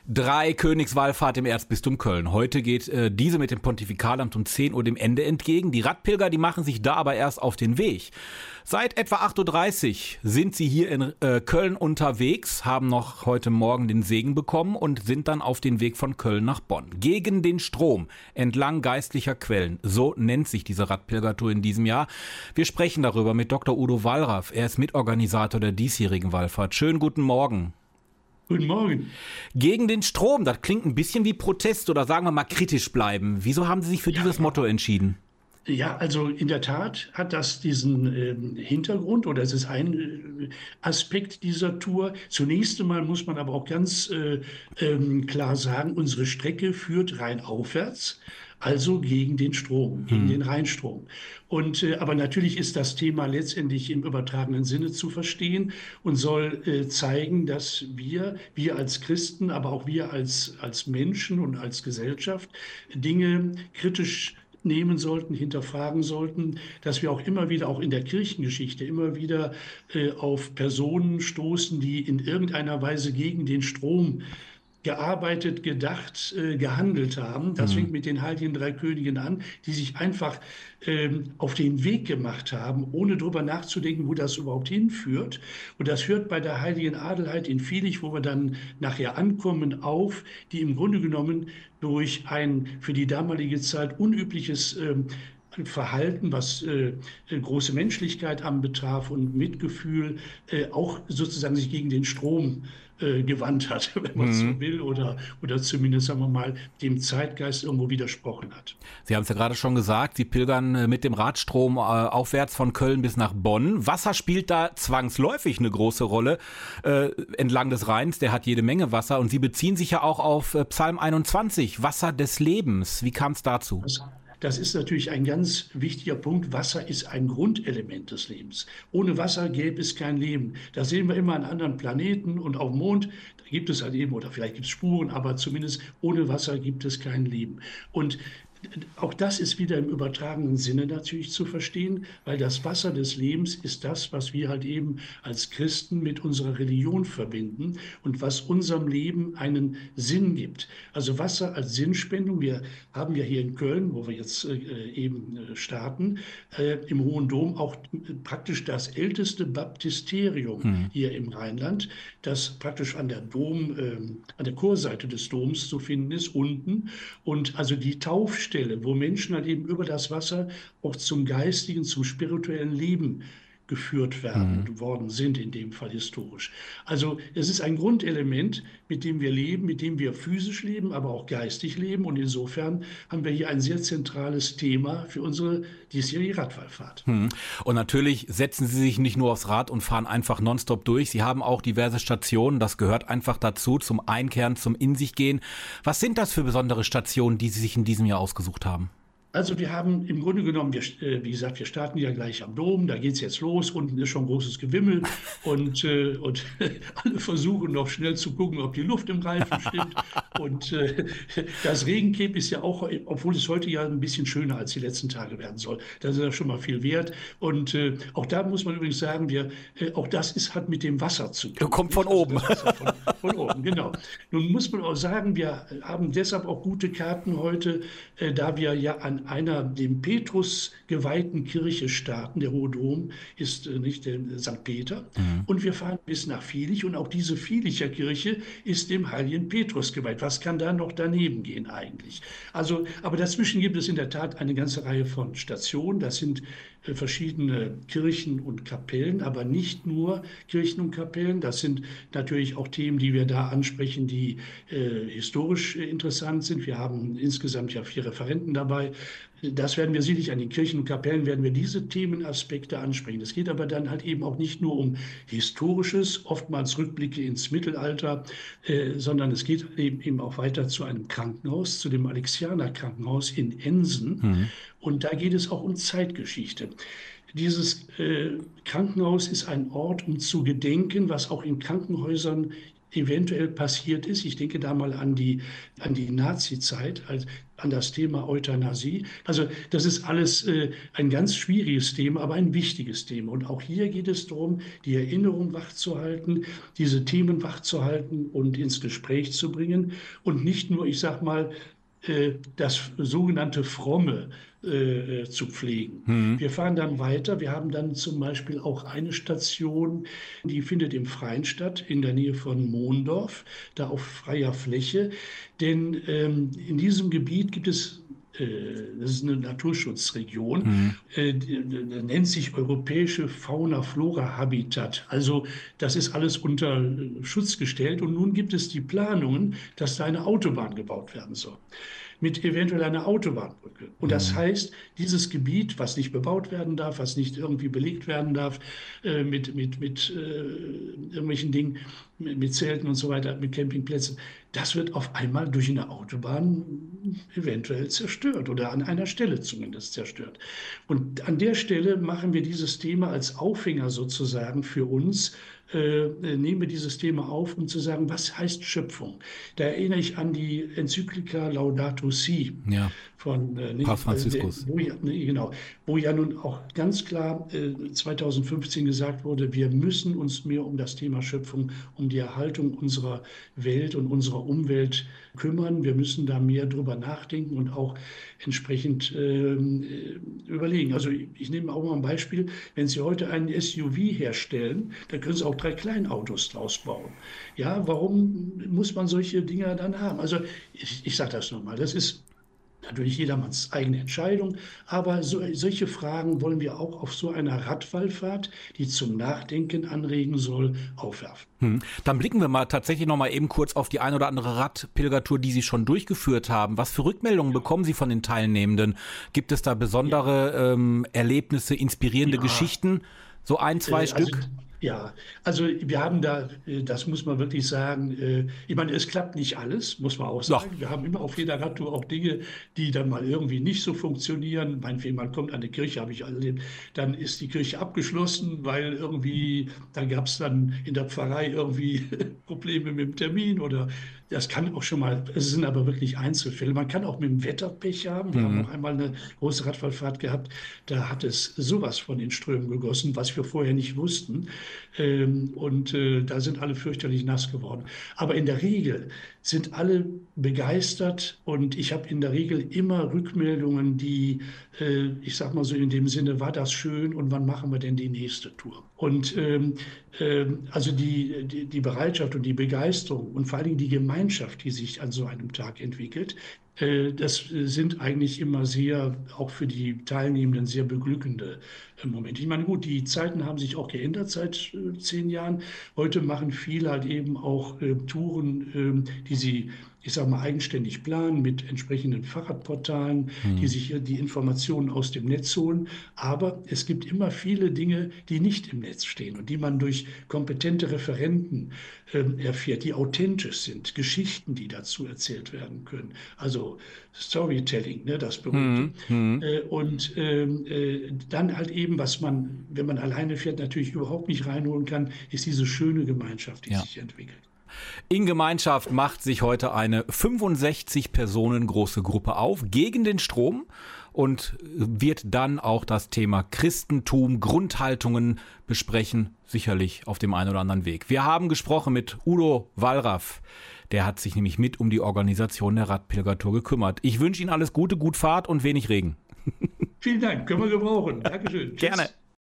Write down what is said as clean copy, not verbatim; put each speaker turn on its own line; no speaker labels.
Königswallfahrt im Erzbistum Köln. Heute geht diese mit dem Pontifikalamt um 10 Uhr dem Ende entgegen. Die Radpilger, die machen sich da aber erst auf den Weg. Seit etwa 8.30 Uhr sind sie hier in Köln unterwegs, haben noch heute Morgen den Segen bekommen und sind dann auf den Weg von Köln nach Bonn. Gegen den Strom, entlang geistlicher Quellen. So nennt sich diese Radpilgertour in diesem Jahr. Wir sprechen darüber mit Dr. Udo Wallraff. Er ist Mitorganisator der diesjährigen Wallfahrt. Schönen guten Morgen.
Guten Morgen.
Gegen den Strom, das klingt ein bisschen wie Protest oder sagen wir mal kritisch bleiben. Wieso haben Sie sich für dieses Motto entschieden?
Ja, also in der Tat hat das diesen Hintergrund oder es ist ein Aspekt dieser Tour. Zunächst einmal muss man aber auch ganz klar sagen, unsere Strecke führt rheinaufwärts, also gegen den Strom, gegen den Rheinstrom. Und aber natürlich ist das Thema letztendlich im übertragenen Sinne zu verstehen und soll zeigen, dass wir als Christen, aber auch wir als Menschen und als Gesellschaft Dinge kritisch nehmen sollten, hinterfragen sollten, dass wir auch immer wieder, auch in der Kirchengeschichte, immer wieder auf Personen stoßen, die in irgendeiner Weise gegen den Strom gearbeitet, gedacht, gehandelt haben. Das fängt mit den Heiligen Drei Königen an, die sich einfach auf den Weg gemacht haben, ohne darüber nachzudenken, wo das überhaupt hinführt. Und das hört bei der Heiligen Adelheid in Vilich, wo wir dann nachher ankommen, auf, die im Grunde genommen durch ein für die damalige Zeit unübliches Verhalten, was große Menschlichkeit anbetraf und Mitgefühl, auch sozusagen sich gegen den Strom gewandt hat, wenn man so will, oder zumindest, sagen wir mal, dem Zeitgeist irgendwo widersprochen hat.
Sie haben es ja gerade schon gesagt, Sie pilgern mit dem Radstrom aufwärts von Köln bis nach Bonn. Wasser spielt da zwangsläufig eine große Rolle entlang des Rheins, der hat jede Menge Wasser und Sie beziehen sich ja auch auf Psalm 21, Wasser des Lebens. Wie kam es dazu?
Das ist natürlich ein ganz wichtiger Punkt. Wasser ist ein Grundelement des Lebens. Ohne Wasser gäbe es kein Leben. Das sehen wir immer an anderen Planeten und auf dem Mond. Da gibt es halt eben, oder vielleicht gibt es Spuren, aber zumindest ohne Wasser gibt es kein Leben. Und auch das ist wieder im übertragenen Sinne natürlich zu verstehen, weil das Wasser des Lebens ist das, was wir halt eben als Christen mit unserer Religion verbinden und was unserem Leben einen Sinn gibt. Also Wasser als Sinnspendung. Wir haben ja hier in Köln, wo wir jetzt eben starten, im Hohen Dom auch praktisch das älteste Baptisterium hier im Rheinland, das praktisch an der Chorseite des Doms zu finden ist, unten. Und also die Taufstelle, wo Menschen halt eben über das Wasser auch zum geistigen, zum spirituellen Leben geführt worden sind, in dem Fall historisch. Also es ist ein Grundelement, mit dem wir leben, mit dem wir physisch leben, aber auch geistig leben. Und insofern haben wir hier ein sehr zentrales Thema für unsere diesjährige Radwallfahrt.
Und natürlich setzen Sie sich nicht nur aufs Rad und fahren einfach nonstop durch. Sie haben auch diverse Stationen, das gehört einfach dazu, zum Einkehren, zum In sich gehen. Was sind das für besondere Stationen, die Sie sich in diesem Jahr ausgesucht haben?
Also wir haben im Grunde genommen, wie gesagt, wir starten ja gleich am Dom, da geht es jetzt los, unten ist schon großes Gewimmel und alle versuchen noch schnell zu gucken, ob die Luft im Reifen stimmt. Und das Regencape ist ja auch, obwohl es heute ja ein bisschen schöner als die letzten Tage werden soll, das ist ja schon mal viel wert. Und auch da muss man übrigens sagen, auch das hat mit dem Wasser zu tun.
Kommt von oben.
Von oben, genau. Nun muss man auch sagen, wir haben deshalb auch gute Karten heute, da wir ja an einer dem Petrus geweihten Kirche starten. Der Hohe Dom ist nicht der St. Peter. Und wir fahren bis nach Vilich. Und auch diese Vilicher Kirche ist dem heiligen Petrus geweiht. Was kann da noch daneben gehen eigentlich? Also, aber dazwischen gibt es in der Tat eine ganze Reihe von Stationen. Das sind verschiedene Kirchen und Kapellen, aber nicht nur Kirchen und Kapellen. Das sind natürlich auch Themen, die wir da ansprechen, die historisch interessant sind. Wir haben insgesamt ja 4 Referenten dabei. Das werden wir sicherlich an den Kirchen und Kapellen, werden wir diese Themenaspekte ansprechen. Es geht aber dann halt eben auch nicht nur um Historisches, oftmals Rückblicke ins Mittelalter, sondern es geht eben auch weiter zu einem Krankenhaus, zu dem Alexianer Krankenhaus in Ensen. Und da geht es auch um Zeitgeschichte. Dieses Krankenhaus ist ein Ort, um zu gedenken, was auch in Krankenhäusern eventuell passiert ist. Ich denke da mal an die Nazi-Zeit, an das Thema Euthanasie. Also das ist alles ein ganz schwieriges Thema, aber ein wichtiges Thema. Und auch hier geht es darum, die Erinnerung wachzuhalten, diese Themen wachzuhalten und ins Gespräch zu bringen und nicht nur, ich sag mal, das sogenannte Fromme zu pflegen. Wir fahren dann weiter. Wir haben dann zum Beispiel auch eine Station, die findet im Freien statt, in der Nähe von Mondorf, da auf freier Fläche. Denn in diesem Gebiet gibt es, das ist eine Naturschutzregion, nennt sich Europäische Fauna-Flora-Habitat. Also das ist alles unter Schutz gestellt. Und nun gibt es die Planungen, dass da eine Autobahn gebaut werden soll, mit eventuell einer Autobahnbrücke. Und das heißt, dieses Gebiet, was nicht bebaut werden darf, was nicht irgendwie belegt werden darf, mit irgendwelchen Dingen, mit Zelten und so weiter, mit Campingplätzen, das wird auf einmal durch eine Autobahn eventuell zerstört oder an einer Stelle zumindest zerstört. Und an der Stelle machen wir dieses Thema als Aufhänger sozusagen für uns, nehmen wir dieses Thema auf, um zu sagen, was heißt Schöpfung? Da erinnere ich an die Enzyklika Laudato Si von
Papst Franziskus.
Wo ja nun auch ganz klar 2015 gesagt wurde, wir müssen uns mehr um das Thema Schöpfung, um die Erhaltung unserer Welt und unserer Umwelt kümmern. Wir müssen da mehr drüber nachdenken und auch entsprechend überlegen. Also ich nehme auch mal ein Beispiel, wenn Sie heute einen SUV herstellen, dann können Sie auch 3 Kleinautos draus bauen. Ja, warum muss man solche Dinger dann haben? Also ich sage das nochmal, das ist natürlich jedermanns eigene Entscheidung, aber solche Fragen wollen wir auch auf so einer Radwallfahrt, die zum Nachdenken anregen soll, aufwerfen.
Dann blicken wir mal tatsächlich noch mal eben kurz auf die ein oder andere Radpilgertour, die Sie schon durchgeführt haben. Was für Rückmeldungen bekommen Sie von den Teilnehmenden? Gibt es da besondere Erlebnisse, inspirierende Geschichten? So 1, 2 Stück?
Also wir haben da, das muss man wirklich sagen, ich meine, es klappt nicht alles, muss man auch sagen. Wir haben immer auf jeder Radtour auch Dinge, die dann mal irgendwie nicht so funktionieren. Meinetwegen, man kommt an eine Kirche, habe ich erlebt, dann ist die Kirche abgeschlossen, weil irgendwie, da gab es dann in der Pfarrei irgendwie Probleme mit dem Termin oder das kann auch schon mal, es sind aber wirklich Einzelfälle. Man kann auch mit dem Wetter Pech haben. Wir haben auch einmal eine große Radfahrt gehabt, da hat es sowas von in Strömen gegossen, was wir vorher nicht wussten. Da sind alle fürchterlich nass geworden. Aber in der Regel sind alle begeistert und ich habe in der Regel immer Rückmeldungen, die, ich sag mal so in dem Sinne, war das schön und wann machen wir denn die nächste Tour? Und also die Bereitschaft und die Begeisterung und vor allen Dingen die Gemeinschaft, die sich an so einem Tag entwickelt, das sind eigentlich immer sehr, auch für die Teilnehmenden, sehr beglückende Momente. Ich meine, gut, die Zeiten haben sich auch geändert seit 10 Jahren. Heute machen viele halt eben auch Touren, die sie, ich sage mal, eigenständig planen mit entsprechenden Fahrradportalen, die sich die Informationen aus dem Netz holen. Aber es gibt immer viele Dinge, die nicht im Netz stehen und die man durch kompetente Referenten erfährt, die authentisch sind, Geschichten, die dazu erzählt werden können. Also Storytelling, ne, das berühmte. Dann halt eben, was man, wenn man alleine fährt, natürlich überhaupt nicht reinholen kann, ist diese schöne Gemeinschaft, die sich entwickelt.
In Gemeinschaft macht sich heute eine 65 Personen große Gruppe auf gegen den Strom und wird dann auch das Thema Christentum, Grundhaltungen besprechen, sicherlich auf dem einen oder anderen Weg. Wir haben gesprochen mit Udo Wallraff. Der hat sich nämlich mit um die Organisation der Radpilgertour gekümmert. Ich wünsche Ihnen alles Gute, gut Fahrt und wenig Regen.
Vielen Dank, können wir gebrauchen. Dankeschön.
Gerne.